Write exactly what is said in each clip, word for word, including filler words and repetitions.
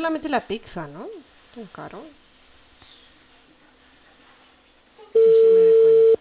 solamente la pizza, ¿no? Tan caro. Déjeme ver cuánto.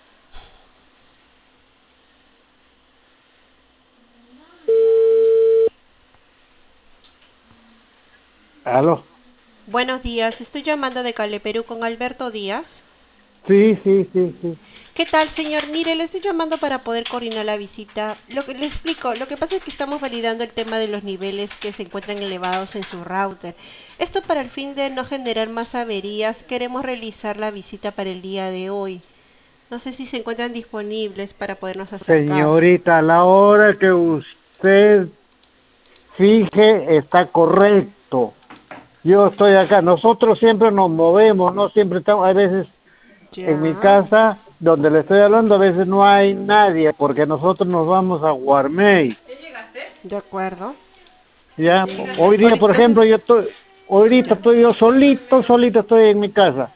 ¿Aló? Buenos días, estoy llamando de Cale Perú con Alberto Díaz. Sí, sí, sí, sí. ¿Qué tal, señor? Mire, le estoy llamando para poder coordinar la visita. Lo que le explico, lo que pasa es que estamos validando el tema de los niveles que se encuentran elevados en su router. Esto para el fin de no generar más averías, queremos realizar la visita para el día de hoy. No sé si se encuentran disponibles para podernos acercar. Señorita, a la hora que usted fije está correcto. Yo estoy acá. Nosotros siempre nos movemos, no siempre estamos. A veces en mi Ya, casa, donde le estoy hablando, a veces no hay nadie, porque nosotros nos vamos a Guarmey. de acuerdo. Ya, Mm, hoy día, ahorita, por ejemplo, entonces, yo estoy, ahorita ya. estoy yo solito, solito estoy en mi casa.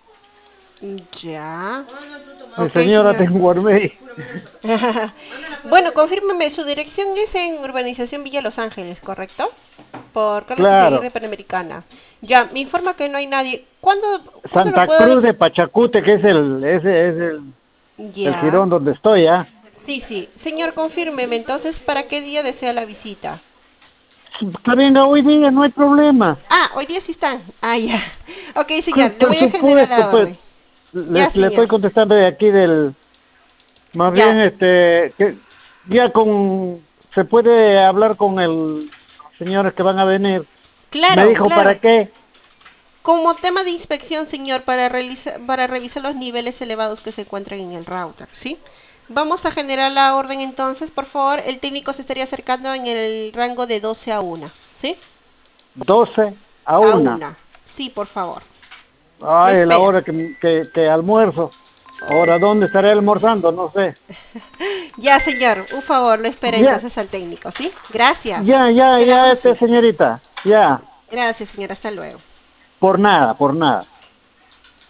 Ya. Mi Ok, señora señor. está en Guarmey. Bueno, confírmeme, su dirección es en Urbanización Villa Los Ángeles, ¿correcto? Por Carlos Claro. Izaguirre Panamericana. Ya, me informa que no hay nadie. ¿Cuándo, ¿cuándo lo Santa puedo...? Cruz de Pachacute, que es el, ese es el, el Ya. jirón donde estoy, ¿ah? Sí, sí. Señor, confírmeme entonces para qué día desea la visita. Que venga hoy día, no hay problema. Ah, hoy día sí están. Ah, ya. Ok, señor, Por, le por voy a generar supuesto, la pues, orden. le, Ya, le estoy señor. contestando de aquí del, más Ya. bien, este, que ya con, se puede hablar con el, los señores que van a venir. Me Claro, dijo, claro. ¿para qué? Como tema de inspección, señor, para, realiza- para revisar los niveles elevados que se encuentran en el router, ¿sí? Vamos a generar la orden entonces, por favor. El técnico se estaría acercando en el rango de doce a una, ¿sí? Doce a A una. una. Sí, por favor. Le Ay, la espero. hora que, que, que almuerzo. Ay. Ahora, ¿dónde estaré almorzando? No sé. Ya, señor, un favor, lo espera Ya, entonces al técnico, ¿sí? Gracias. ya, ya, ya, Quedamos este así. señorita. Ya, Gracias, señor. Hasta luego. por nada, por nada.